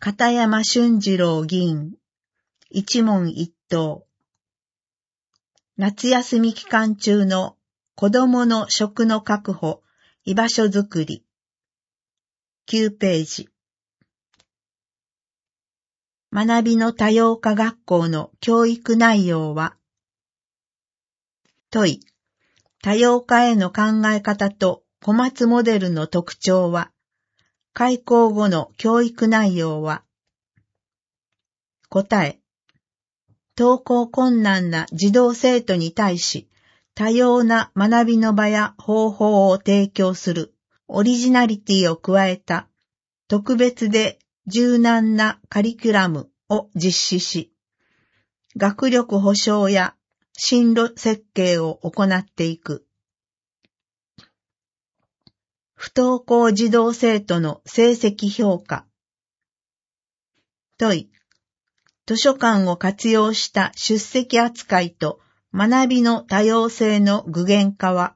片山俊次郎議員、一問一答。夏休み期間中の子どもの食の確保、居場所づくり。9ページ。学びの多様化学校の教育内容は、問い、多様化への考え方と小松モデルの特徴は、開校後の教育内容は、答え、登校困難な児童生徒に対し、多様な学びの場や方法を提供するオリジナリティを加えた特別で柔軟なカリキュラムを実施し、学力保障や進路設計を行っていく。不登校児童生徒の成績評価。問い、図書館を活用した出席扱いと学びの多様性の具現化は、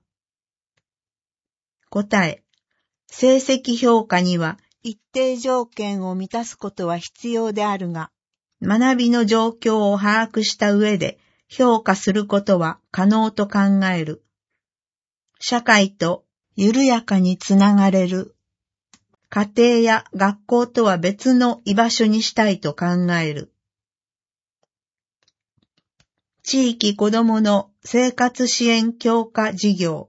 答え、成績評価には一定条件を満たすことは必要であるが、学びの状況を把握した上で評価することは可能と考える。社会と緩やかにつながれる。家庭や学校とは別の居場所にしたいと考える。地域子どもの生活支援強化事業。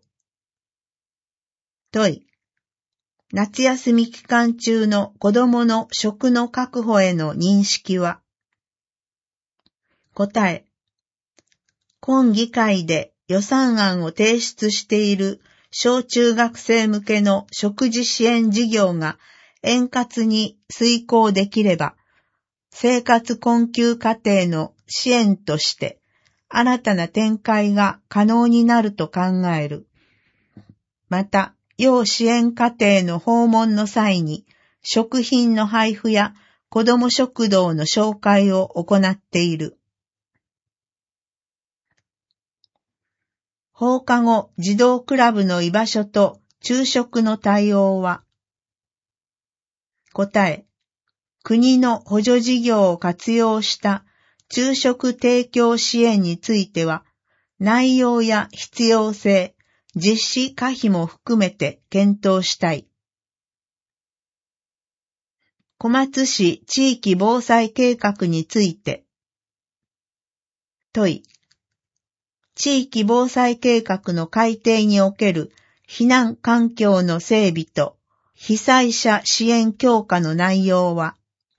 問い、夏休み期間中の子どもの食の確保への認識は、答え、今議会で予算案を提出している小中学生向けの食事支援事業が円滑に遂行できれば、生活困窮家庭の支援として新たな展開が可能になると考える。また、要支援家庭の訪問の際に食品の配布や子ども食堂の紹介を行っている。放課後児童クラブの居場所と昼食の対応は、答え、国の補助事業を活用した昼食提供支援については、内容や必要性、実施可否も含めて検討したい。小松市地域防災計画について。問い、地域防災計画の改定における避難環境の整備と被災者支援強化の内容は、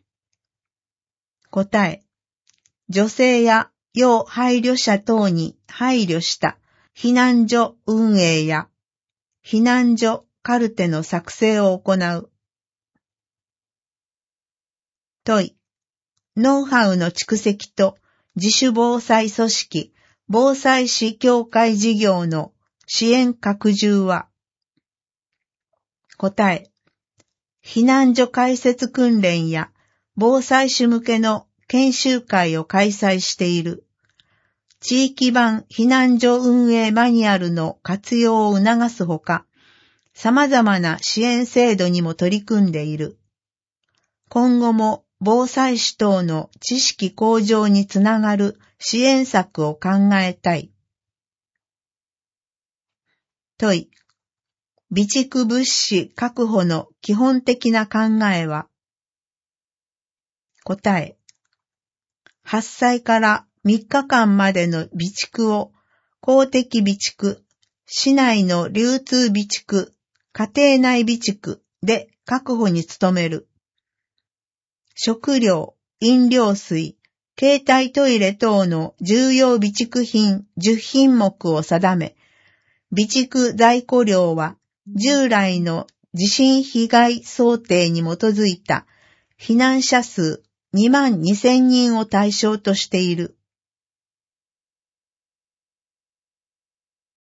答え、女性や要配慮者等に配慮した避難所運営や避難所カルテの作成を行う。問い、ノウハウの蓄積と自主防災組織防災士協会事業の支援拡充は、答え、避難所開設訓練や防災士向けの研修会を開催している。地域版避難所運営マニュアルの活用を促すほか、様々な支援制度にも取り組んでいる。今後も防災士等の知識向上につながる支援策を考えたい。問い、備蓄物資確保の基本的な考えは、答え、発災から3日間までの備蓄を公的備蓄、市内の流通備蓄、家庭内備蓄で確保に努める。食料、飲料水、携帯トイレ等の重要備蓄品10品目を定め、備蓄在庫量は従来の地震被害想定に基づいた避難者数22,000人を対象としている。